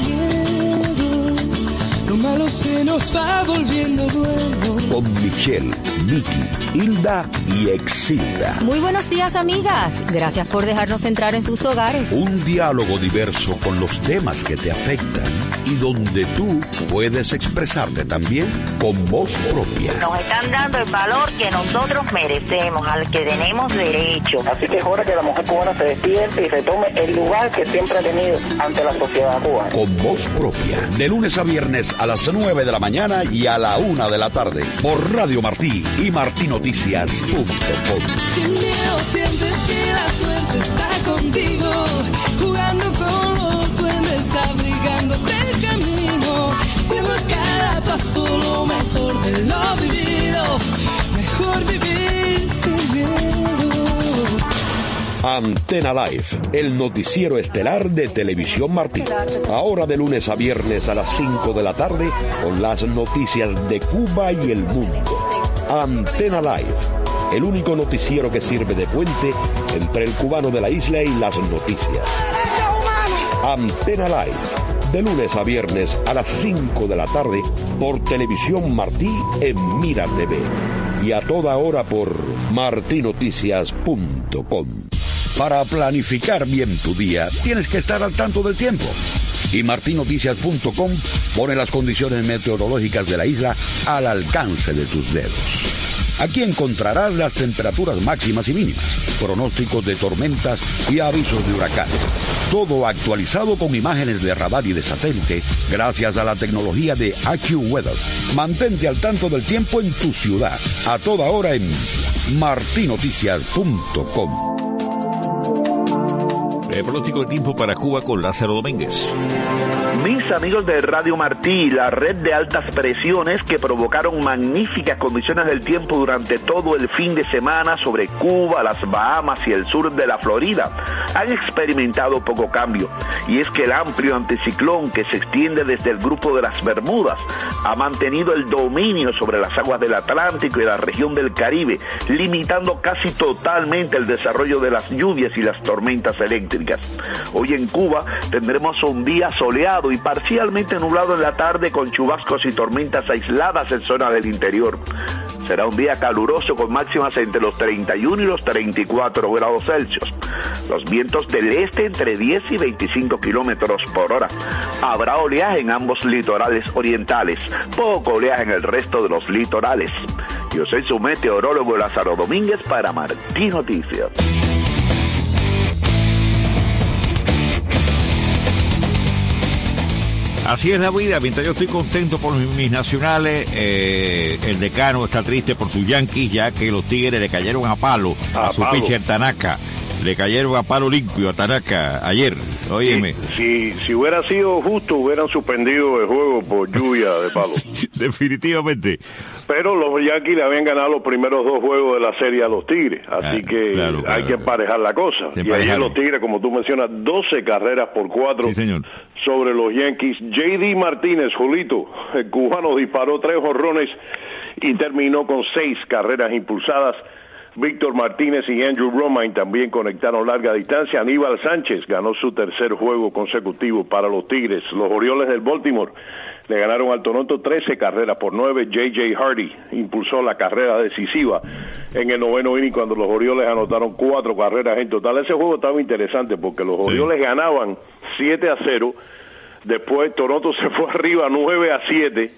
Speaker 10: Lo malo se nos va volviendo bueno.
Speaker 1: Con Michelle, Miki, Hilda y Exilda.
Speaker 20: Muy buenos días, amigas. Gracias por dejarnos entrar en sus hogares.
Speaker 1: Un diálogo diverso con los temas que te afectan y donde tú puedes expresarte también con voz propia.
Speaker 21: Nos están dando el valor que nosotros merecemos, al que tenemos derecho.
Speaker 17: Así que es hora que la mujer cubana se despierte y retome el lugar que siempre ha tenido ante la sociedad cubana.
Speaker 1: Con voz propia, de lunes a viernes a las 9 de la mañana y a la 1 de la tarde, por Radio Martí y martinoticias.com.
Speaker 10: Sin miedo sientes que la suerte está contigo, jugando con los duendes, abrigándote el camino, lleva cada paso lo mejor de lo vivido, mejor vivir sin miedo.
Speaker 1: Antena Live, el noticiero estelar de Televisión Martí. Ahora de lunes a viernes a las 5 de la tarde con las noticias de Cuba y el mundo. Antena Live, el único noticiero que sirve de puente entre el cubano de la isla y las noticias. Antena Live, de lunes a viernes a las 5 de la tarde por Televisión Martí en Mira TV. Y a toda hora por martinoticias.com. Para planificar bien tu día, tienes que estar al tanto del tiempo. Y martinoticias.com pone las condiciones meteorológicas de la isla al alcance de tus dedos. Aquí encontrarás las temperaturas máximas y mínimas, pronósticos de tormentas y avisos de huracanes. Todo actualizado con imágenes de radar y de satélite gracias a la tecnología de AccuWeather. Mantente al tanto del tiempo en tu ciudad, a toda hora en martinoticias.com.
Speaker 3: El pronóstico del tiempo para Cuba con Lázaro Domínguez.
Speaker 14: Mis amigos de Radio Martí, la red de altas presiones que provocaron magníficas condiciones del tiempo durante todo el fin de semana sobre Cuba, las Bahamas y el sur de la Florida, han experimentado poco cambio. Y es que el amplio anticiclón que se extiende desde el grupo de las Bermudas ha mantenido el dominio sobre las aguas del Atlántico y la región del Caribe, limitando casi totalmente el desarrollo de las lluvias y las tormentas eléctricas. Hoy en Cuba tendremos un día soleado y parcialmente nublado en la tarde con chubascos y tormentas aisladas en zonas del interior. Será un día caluroso con máximas entre los 31 y los 34 grados Celsius. Los vientos del este entre 10 y 25 kilómetros por hora. Habrá oleaje en ambos litorales orientales, poco oleaje en el resto de los litorales. Yo soy su meteorólogo Lázaro Domínguez para Martí Noticias.
Speaker 3: Así es la vida. Mientras yo estoy contento por mis nacionales, el decano está triste por sus Yankees, ya que los Tigres le cayeron a palo a su pitcher Tanaka. Le cayeron a palo limpio a Tanaka ayer. Óyeme.
Speaker 15: Si hubiera sido justo, hubieran suspendido el juego por lluvia de palo.
Speaker 3: Definitivamente.
Speaker 15: Pero los Yankees le habían ganado los primeros 2 juegos de la serie a los Tigres, así que claro, hay que emparejar la cosa. Y ayer los Tigres, como tú mencionas, 12 carreras por 4
Speaker 3: sí, señor,
Speaker 15: sobre los Yankees. J.D. Martínez, Julito, el cubano, disparó 3 jonrones y terminó con 6 carreras impulsadas. Víctor Martínez y Andrew Romine también conectaron larga distancia. Aníbal Sánchez ganó su 3er juego consecutivo para los Tigres. Los Orioles del Baltimore le ganaron al Toronto 13 carreras por 9. J.J. Hardy impulsó la carrera decisiva en el 9º inning cuando los Orioles anotaron 4 carreras en total. Ese juego estaba interesante porque los Orioles ganaban 7-0. Después Toronto se fue arriba 9-7.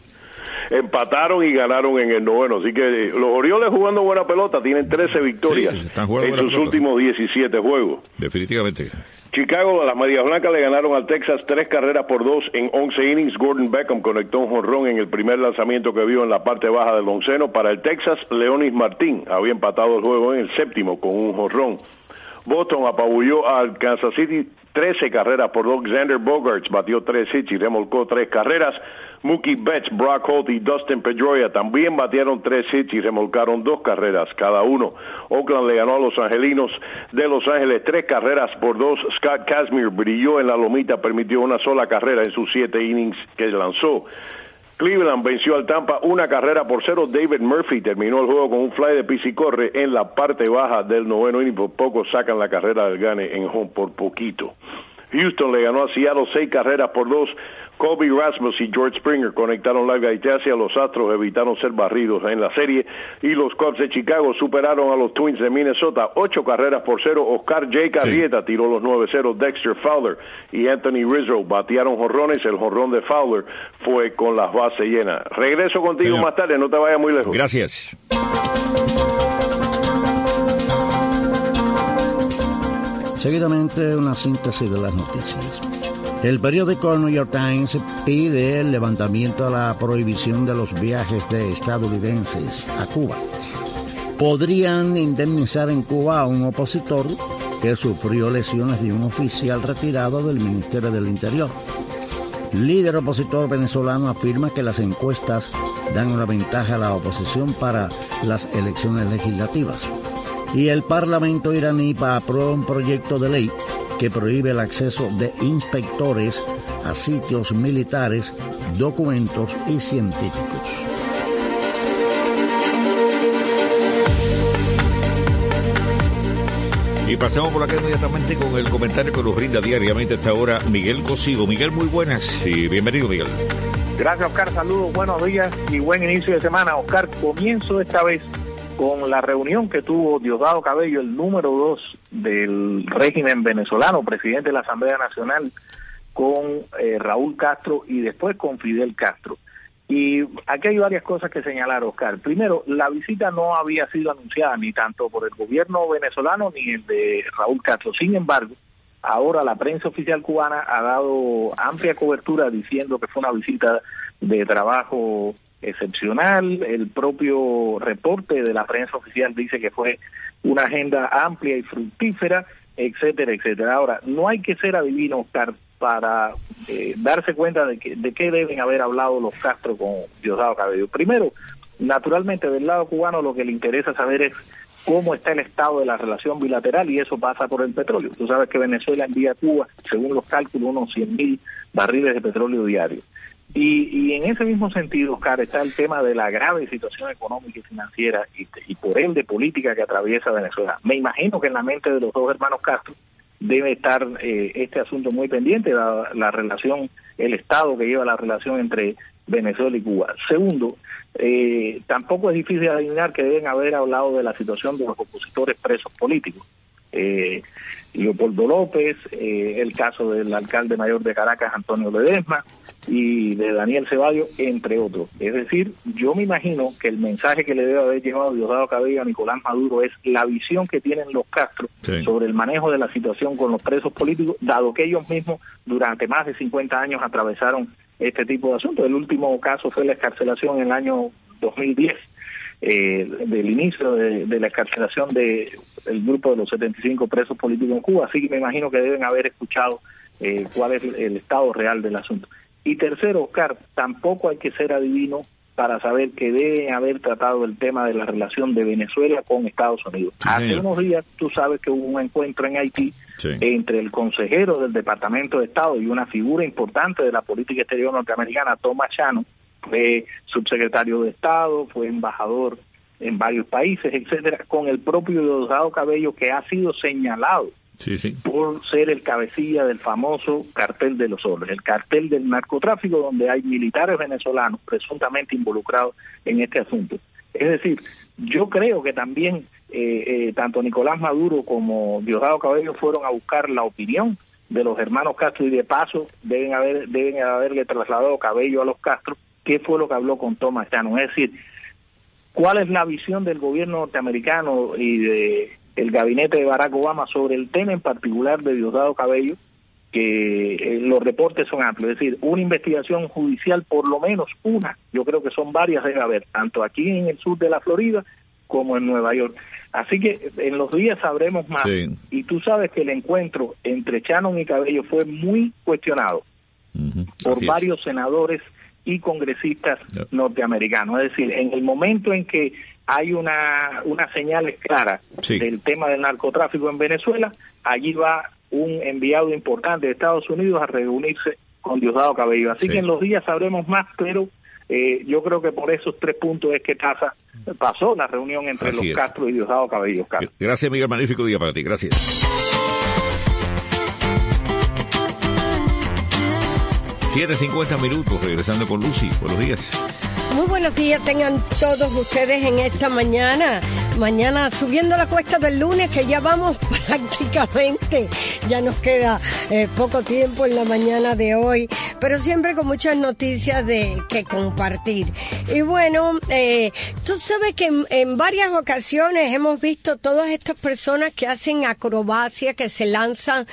Speaker 15: Empataron y ganaron en el 9º, así que los Orioles jugando buena pelota, tienen 13 victorias en sus últimos 17 juegos.
Speaker 3: Definitivamente.
Speaker 15: Chicago, las Medias Blancas le ganaron al Texas 3 carreras por 2 en 11 innings. Gordon Beckham conectó un jonrón en el primer lanzamiento que vio en la parte baja del onceno. Para el Texas, Leonis Martín había empatado el juego en el 7º con un jonrón. Boston apabulló al Kansas City 13 carreras por 2. Xander Bogaerts batió 3 hits y remolcó 3 carreras. Mookie Betts, Brock Holt y Dustin Pedroia también batieron 3 hits y remolcaron 2 carreras cada uno. Oakland le ganó a los Angelinos de Los Ángeles 3 carreras por 2. Scott Kazmir brilló en la lomita, permitió una sola carrera en sus 7 innings que lanzó. Cleveland venció al Tampa 1 carrera por 0. David Murphy terminó el juego con un fly de pis y corre en la parte baja del 9º inning. Por poco sacan la carrera del gane en home, por poquito. Houston le ganó a Seattle 6 carreras por 2. Colby Rasmus y George Springer conectaron larga distancia. Los Astros evitaron ser barridos en la serie y los Cubs de Chicago superaron a los Twins de Minnesota 8 carreras por 0. Oscar J. Carrieta tiró los 9-0. Dexter Fowler y Anthony Rizzo batearon jonrones. El jonrón de Fowler fue con las bases llenas. Regreso contigo más tarde, no te vayas muy lejos.
Speaker 3: Gracias.
Speaker 5: Seguidamente, una síntesis de las noticias. El periódico New York Times pide el levantamiento de la prohibición de los viajes de estadounidenses a Cuba. Podrían indemnizar en Cuba a un opositor que sufrió lesiones de un oficial retirado del Ministerio del Interior. Líder opositor venezolano afirma que las encuestas dan una ventaja a la oposición para las elecciones legislativas. Y el Parlamento iraní aprueba un proyecto de ley que prohíbe el acceso de inspectores a sitios militares, documentos y científicos.
Speaker 3: Y pasamos por acá inmediatamente con el comentario que nos brinda diariamente a esta hora Miguel Cosigo. Miguel, muy buenas y bienvenido, Miguel.
Speaker 7: Gracias, Oscar. Saludos, buenos días y buen inicio de semana. Oscar, comienzo esta vez con la reunión que tuvo Diosdado Cabello, el número 2 del régimen venezolano, presidente de la Asamblea Nacional, con Raúl Castro y después con Fidel Castro. Y aquí hay varias cosas que señalar, Oscar. Primero, la visita no había sido anunciada ni tanto por el gobierno venezolano ni el de Raúl Castro. Sin embargo, ahora la prensa oficial cubana ha dado amplia cobertura diciendo que fue una visita de trabajo excepcional. El propio reporte de la prensa oficial dice que fue una agenda amplia y fructífera, etcétera, etcétera. Ahora, no hay que ser adivino, Oscar, para darse cuenta de qué deben haber hablado los Castro con Diosdado Cabello. Primero, naturalmente, del lado cubano lo que le interesa saber es cómo está el estado de la relación bilateral, y eso pasa por el petróleo. Tú sabes que Venezuela envía a Cuba, según los cálculos, unos 100,000 barriles de petróleo diarios. Y en ese mismo sentido, Oscar, está el tema de la grave situación económica y financiera y por ende política que atraviesa Venezuela. Me imagino que en la mente de los dos hermanos Castro debe estar este asunto muy pendiente, la relación, el estado que lleva la relación entre Venezuela y Cuba. Segundo, tampoco es difícil adivinar que deben haber hablado de la situación de los opositores presos políticos. Leopoldo López, el caso del alcalde mayor de Caracas, Antonio Ledesma, y de Daniel Ceballos, entre otros. Es decir, yo me imagino que el mensaje que le debe haber llevado Diosdado Cabello a Nicolás Maduro es la visión que tienen los Castro sobre el manejo de la situación con los presos políticos, dado que ellos mismos durante más de 50 años atravesaron este tipo de asuntos. El último caso fue la excarcelación en el año 2010, del inicio de la excarcelación del grupo de los 75 presos políticos en Cuba, así que me imagino que deben haber escuchado cuál es el estado real del asunto. Y tercero, Oscar, tampoco hay que ser adivino para saber que deben haber tratado el tema de la relación de Venezuela con Estados Unidos. Hace unos días tú sabes que hubo un encuentro en Haití entre el consejero del Departamento de Estado y una figura importante de la política exterior norteamericana, Thomas Shannon. Fue subsecretario de Estado, fue embajador en varios países, etcétera, con el propio Diosdado Cabello, que ha sido señalado por ser el cabecilla del famoso cartel de los soles, el cartel del narcotráfico, donde hay militares venezolanos presuntamente involucrados en este asunto. Es decir, yo creo que también tanto Nicolás Maduro como Diosdado Cabello fueron a buscar la opinión de los hermanos Castro, y de paso deben haberle trasladado Cabello a los Castro qué fue lo que habló con Thomas Shannon. Es decir, cuál es la visión del gobierno norteamericano y de el gabinete de Barack Obama sobre el tema en particular de Diosdado Cabello, que los reportes son amplios. Es decir, una investigación judicial, por lo menos una, yo creo que son varias, debe haber, tanto aquí en el sur de la Florida como en Nueva York. Así que en los días sabremos más. Y tú sabes que el encuentro entre Shannon y Cabello fue muy cuestionado por varios senadores y congresistas norteamericanos. Es decir, en el momento en que hay unas señales claras del tema del narcotráfico en Venezuela, allí va un enviado importante de Estados Unidos a reunirse con Diosdado Cabello. Así que en los días sabremos más, pero yo creo que por esos 3 puntos es que pasó la reunión entre los Castro y Diosdado Cabello.
Speaker 3: Gracias, Miguel. Magnífico día para ti. Gracias. 7:50 minutos, regresando con Lucy. Buenos días.
Speaker 4: Muy buenos días tengan todos ustedes en esta mañana subiendo la cuesta del lunes, que ya vamos prácticamente, ya nos queda poco tiempo en la mañana de hoy, pero siempre con muchas noticias que compartir. Y bueno, tú sabes que en varias ocasiones hemos visto todas estas personas que hacen acrobacia, que se lanzan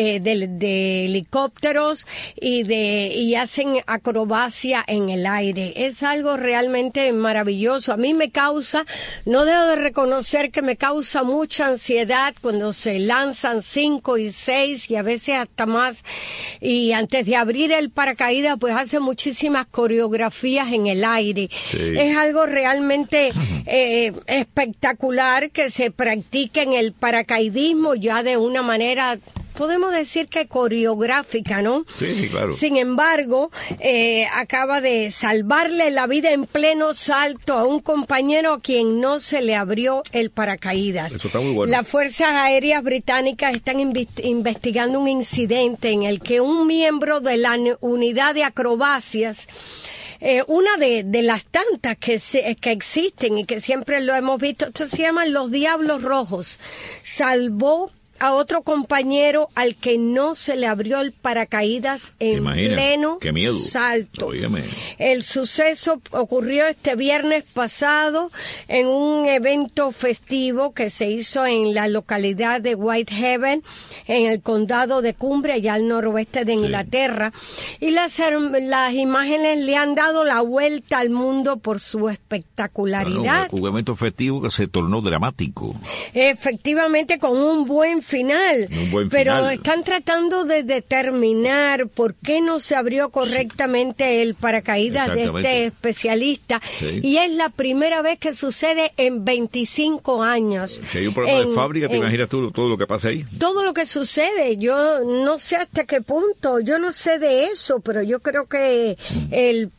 Speaker 4: de helicópteros y hacen acrobacia en el aire. Es algo realmente maravilloso. A mí me causa, no debo de reconocer que me causa mucha ansiedad cuando se lanzan 5 y 6 y a veces hasta más, y antes de abrir el paracaídas pues hace muchísimas coreografías en el aire. Es algo realmente espectacular que se practique en el paracaidismo ya de una manera, podemos decir que coreográfica, ¿no?
Speaker 3: Sí, claro.
Speaker 4: Sin embargo, acaba de salvarle la vida en pleno salto a un compañero a quien no se le abrió el paracaídas.
Speaker 3: Eso está muy bueno.
Speaker 4: Las Fuerzas Aéreas Británicas están investigando un incidente en el que un miembro de la unidad de acrobacias, una de las tantas que existen y que siempre lo hemos visto, esto se llaman los Diablos Rojos, salvó a otro compañero al que no se le abrió el paracaídas en pleno salto. Óyeme. El suceso ocurrió este viernes pasado en un evento festivo que se hizo en la localidad de Whitehaven, en el condado de Cumbria, allá al noroeste de Inglaterra. Y las imágenes le han dado la vuelta al mundo por su espectacularidad.
Speaker 3: Un evento festivo que se tornó dramático.
Speaker 4: Efectivamente, con un buen final, pero están tratando de determinar por qué no se abrió correctamente el paracaídas de este especialista, y es la primera vez que sucede en 25 años.
Speaker 3: Si hay un problema de fábrica, ¿te imaginas tú todo lo que pasa ahí?
Speaker 4: Todo lo que sucede, yo no sé hasta qué punto, yo no sé de eso, pero yo creo que el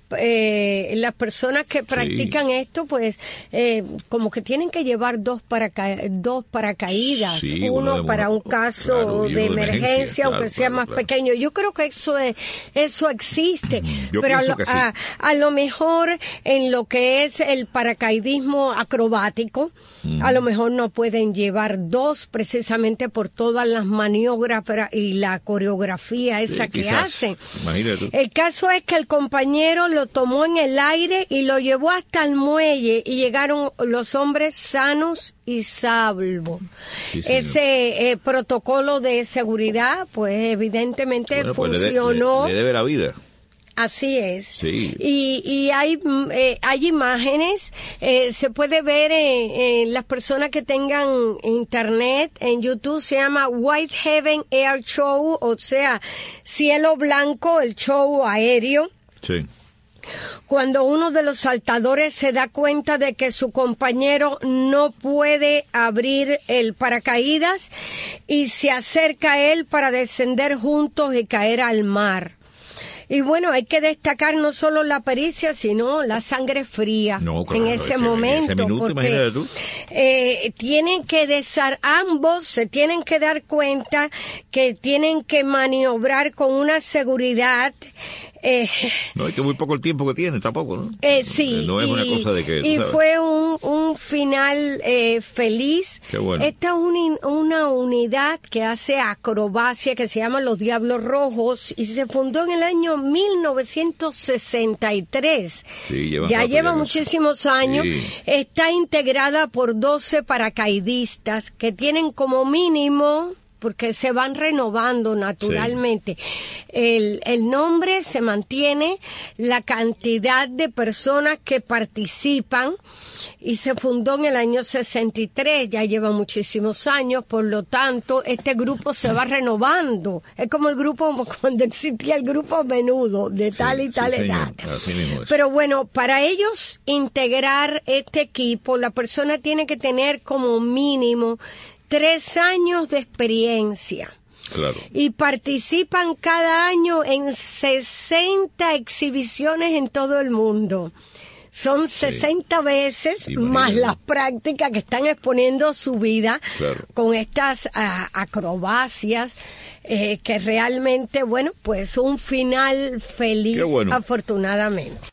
Speaker 4: las personas que practican esto, pues como que tienen que llevar dos paracaídas, uno para un caso de emergencia, aunque sea más pequeño. Yo creo que eso existe, pero a lo mejor en lo que es el paracaidismo acrobático, a lo mejor no pueden llevar dos, precisamente por todas las maniobras y la coreografía esa que hacen.
Speaker 3: Imagínate.
Speaker 4: El caso es que el compañero lo tomó en el aire y lo llevó hasta el muelle y llegaron los hombres sanos y salvos. Ese protocolo de seguridad, pues evidentemente funcionó.
Speaker 3: Le debe la vida.
Speaker 4: Así es.
Speaker 3: Sí.
Speaker 4: Y hay imágenes, se puede ver en las personas que tengan internet, en YouTube se llama White Heaven Air Show, o sea, cielo blanco, el show aéreo.
Speaker 3: Sí.
Speaker 4: Cuando uno de los saltadores se da cuenta de que su compañero no puede abrir el paracaídas y se acerca a él para descender juntos y caer al mar. Y bueno, hay que destacar no solo la pericia, sino la sangre fría en ese momento. Porque tienen que ambos se tienen que dar cuenta que tienen que maniobrar con una seguridad.
Speaker 3: No, es que muy poco el tiempo que tiene, tampoco, ¿no?
Speaker 4: Sí.
Speaker 3: No es una cosa de que...
Speaker 4: Y fue un final feliz.
Speaker 3: Qué bueno.
Speaker 4: Esta es una unidad que hace acrobacia que se llama Los Diablos Rojos y se fundó en el año 1963.
Speaker 3: Sí,
Speaker 4: ya lleva muchísimos años.
Speaker 3: Sí.
Speaker 4: Está integrada por 12 paracaidistas que tienen como mínimo, porque se van renovando naturalmente. Sí. El nombre se mantiene, la cantidad de personas que participan, y se fundó en el año 63, ya lleva muchísimos años, por lo tanto, este grupo se va renovando. Es como el grupo, cuando existía el grupo Menudo, de tal y tal edad.
Speaker 3: Así mismo es.
Speaker 4: Pero bueno, para ellos integrar este equipo, la persona tiene que tener como mínimo 3 años de experiencia.
Speaker 3: Claro.
Speaker 4: Y participan cada año en 60 exhibiciones en todo el mundo. Son 60 veces más las prácticas que están exponiendo su vida con estas acrobacias que realmente, bueno, pues un final feliz, afortunadamente.